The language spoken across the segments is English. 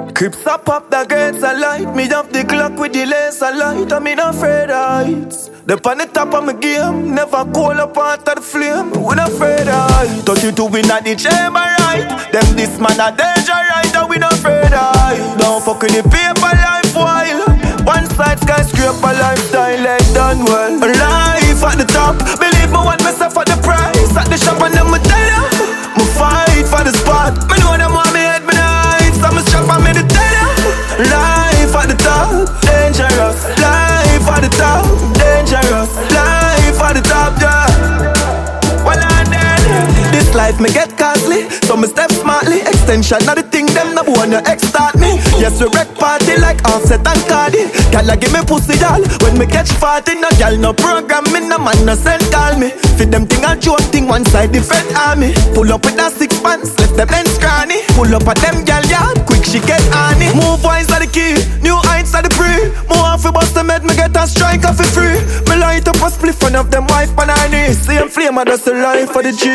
Crips up the gates a light. Me have the clock with the laser light. I'm in afraid heights. The on the top of my game. Never call up out of the flame. We not afraid heights. 32 win at the chamber right. Them this man a danger right. And we not afraid heights. Don't fuck with the paper life while one side skyscraper lifestyle like done well. Life at the top. Believe me want myself at the price. At the shop and them me tell ya. Me fight for the spot. Me know them want me head me nights. I'm a strap and me the tell ya. Life at the top, dangerous. Life at the top, dangerous. Life at the top, yeah. Well I'm dead. This life me get costly, so me step smartly. Extension of the thing them no wanna extort me. Yes we wreck party like Offset and Cardi. Gala give me pussy y'all when me catch party. No gal no program me, no man no send call me. Fit them thing and joke thing one side the Fed army. Pull up with a 6 pants, left them ends scrawny. Pull up at them gal yard, quick she get honey. Move wise are the key, new heights are the pre. More off we bust them head, me get a strike off it free. Me light up a split front of them wife on her knees. Same flame I just a life for the G.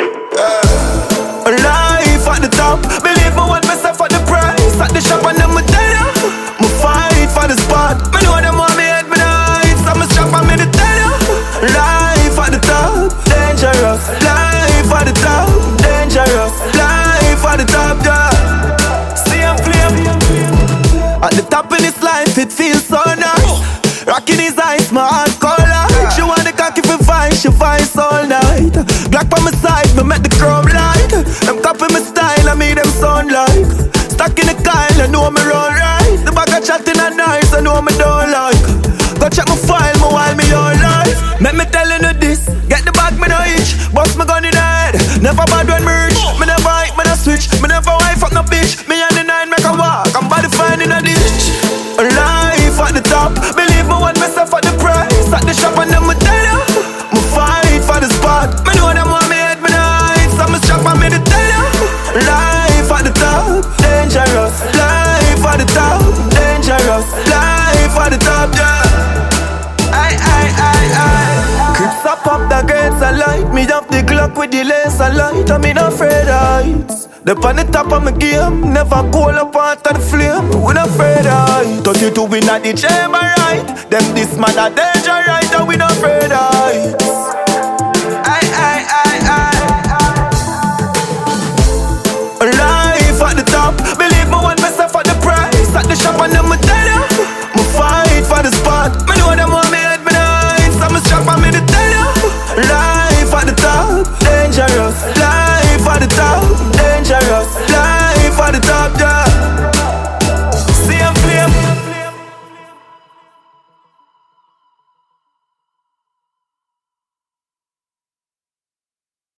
Life at the top, believe me want myself at the price. At the shop and them me tell ya. Me fight for the spot. Me know them want me head me nights. I'm a strap and me the tell ya. Life at the top, dangerous. Life at the top, dangerous. Life at the top, yeah. See I'm flame. At the top in this life it feels so nice. Rocking his eyes, my heart color. She want the cocky for vice, she vice all night. Black by my side, me make the chrome light. Them copy my style, I make them sound like. Stuck in the Kyle, I know me roll right. The bag of chatting and nice, I know me don't like. Go check my file, my while me all life. Make me telling you this, get the bag, me no itch. Bust my gun in the head, never bad when me reach. Me never hike, me no switch. Me never wife up no bitch. Me and the 9 make a walk, I'm body fine in a ditch. Life at the top, believe me want myself at the price. At the shop and them me tell ya. Me fight for the spot. Me know them want me head me nights. I'm a strap and me the tell ya. Life at the top, dangerous. Life at the top, dangerous. Life at the top, yeah. I. Crips up the gates a light. Me have the clock with the laser light. I'm in afraid heights. The on the top of my game. Never call up out of the flame. We not afraid heights. 32 win at the chamber right. Them this man a danger right. And we not afraid heights.